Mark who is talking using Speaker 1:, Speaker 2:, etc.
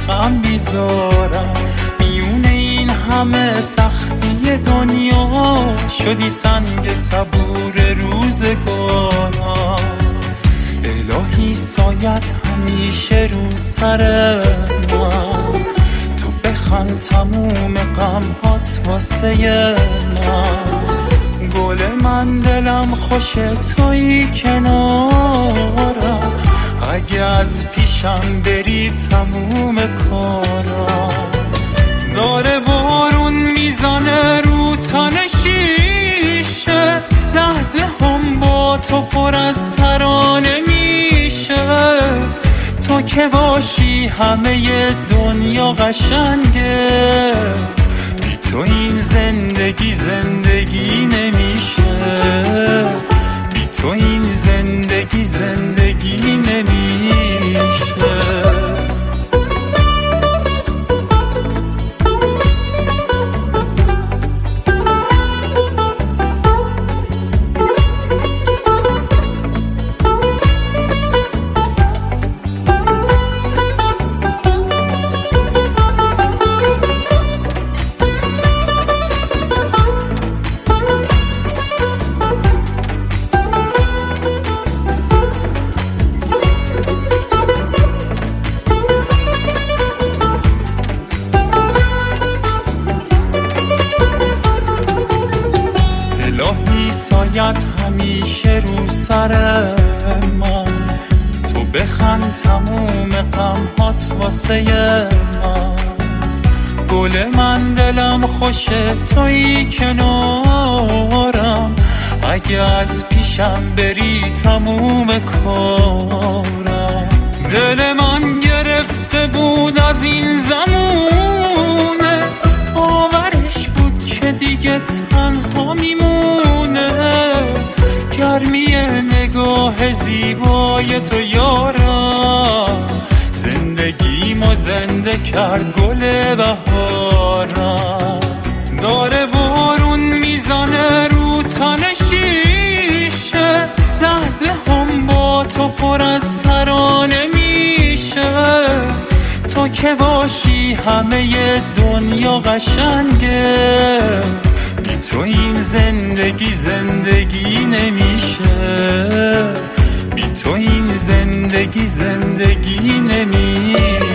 Speaker 1: غم بیزارم. میونه این همه سختی دنیا شدی سنگ صبور روزگارم. الهی سایت همیشه رو سر من، تو بخند تموم غمهات واسه من. گل من دلم خوشه تویی کنارم، اگه از پیشم بری تموم کارم. داره بارون میزنه رو تن شیشه، لحظه هم با تو پر از ترانه میشه. تو که باشی همه دنیا قشنگه، بی تو این زندگی زندگی نمیشه. بی تو این زندگی زندگی نمیشه. الهی سایت همیشه رو سر من، تو بخند تموم غمهات واسه من. گل من دلم خوشه تویی کنارم، اگه از پیشم بری تموم کارم. دل من گرفته بود از این زمونه، باورش بود که دیگه تنها میمونه. گرمی نگاه زیبای تو یارم، زندگیمو زنده کرد گل بهارم. داره بارون میزنه رو تن شیشه، لحظه هم با تو پر از ترانه میشه. تو که باشی همه دنیا قشنگه، بی تو این زندگی زندگی نمیشه. بی تو این زندگی زندگی نمیشه.